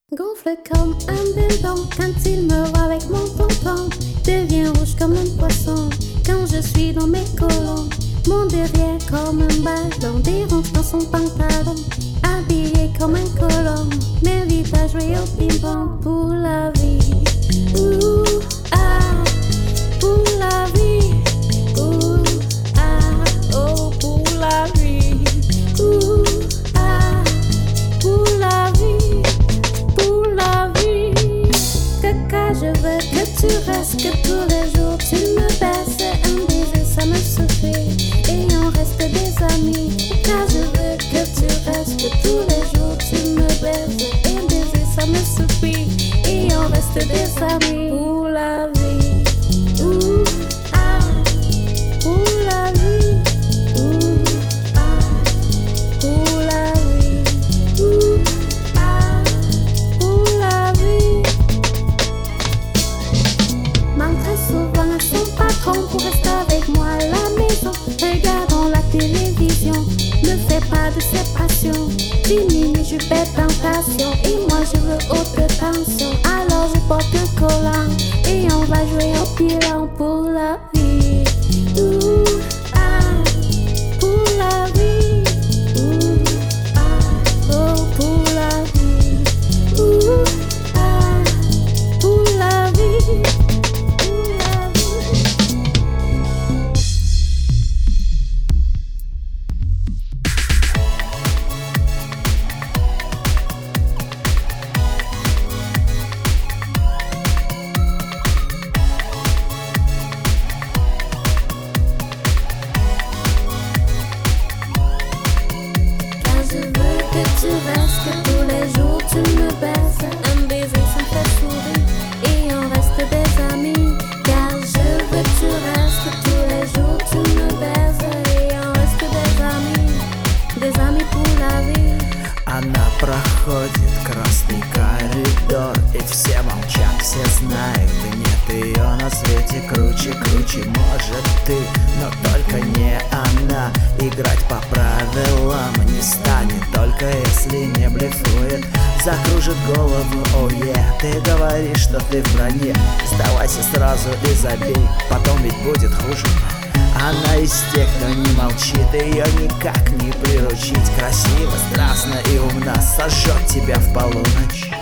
Gonfle comme un ballon quand il me voit avec mon tonton. Devient rouge comme un poisson quand je suis dans mes colons. Mon derrière comme un ballon, des ronces dans son pantalon. Habillé comme un colon, m'invite à jouer au ping-pong pour la vie. Ouh, ah, pour la vie. Ouh, ah, oh, pour la vie. Ouh, ah, pour la vie. Pour la vie. Caca, je veux que tu restes, que tous les jours tu me baisses. Un baiser, ça me suffit. Et on reste des amis. Car je veux que tu restes, que tous les jours tu me baisses. Et un baiser, ça me suffit. Et on reste des amis. Pour la vie. Ouh, ah, pour la vie. Ouh, ah, pour la vie. Ouh, ah, pour la vie. Manque très souvent à son patron pour rester avec moi à la maison. Regardons la télévision, ne fais pas de séparation. Diminue, je pète tentation. Et moi je veux haute tension. Alors je porte le collant et on va jouer au bilan pour la vie. Ouh, ah, pour la vie. Ouh, ah, oh, pour la vie. Ouh, ah, pour la vie. Pour la vie. Car je veux que tu restes, que tous les jours tu me baisses. Un baiser, ça me fait sourire et on reste des amis. Car je veux que tu restes, que tous les jours tu me baisses. Et on reste des amis pour la vie. Она проходит красный коридор, и все молчат, все знают. И нет ее на свете круче, может ты, но только не она. Играть по правилам не станет, только если не блефует. Закружит голову, oh yeah. Ты говоришь, что ты в броне, сдавайся сразу и забей, потом ведь будет хуже. Она из тех, кто не молчит, ее никак не приручить. Красиво, страстно и умна, сожжет тебя в полуночь.